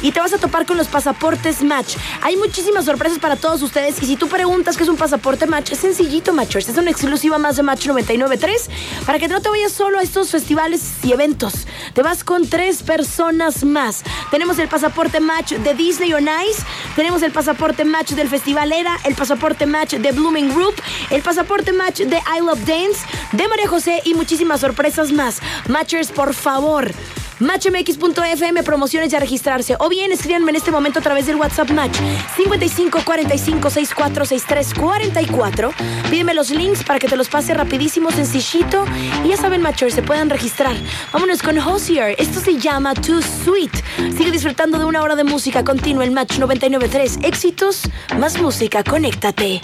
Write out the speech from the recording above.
y te vas a topar con los pasaportes Match. Hay muchísimas sorpresas para todos ustedes y si tú preguntas qué es un pasaporte Match, es sencillito, Matchers. Es una exclusiva más de Match 99.3 para que no te vayas solo a estos festivales y eventos. Te vas con 3 personas más. Tenemos el pasaporte Match de Disney on Ice, tenemos el pasaporte Match del Festival Era, el pasaporte Match de Blooming Group, el pasaporte Match de I Love Dance, de María José y muchísimas sorpresas más. Matchers, por favor, matchmx.fm, promociones y a registrarse. O bien escríbanme en este momento a través del WhatsApp Match 55 45 64 63 44. Pídeme los links para que te los pase rapidísimo, sencillito. Y ya saben, Matchers, se puedan registrar. Vámonos con Hozier. Esto se llama Too Sweet. Sigue disfrutando de una hora de música continua en Match 99.3. Éxitos, más música, conéctate.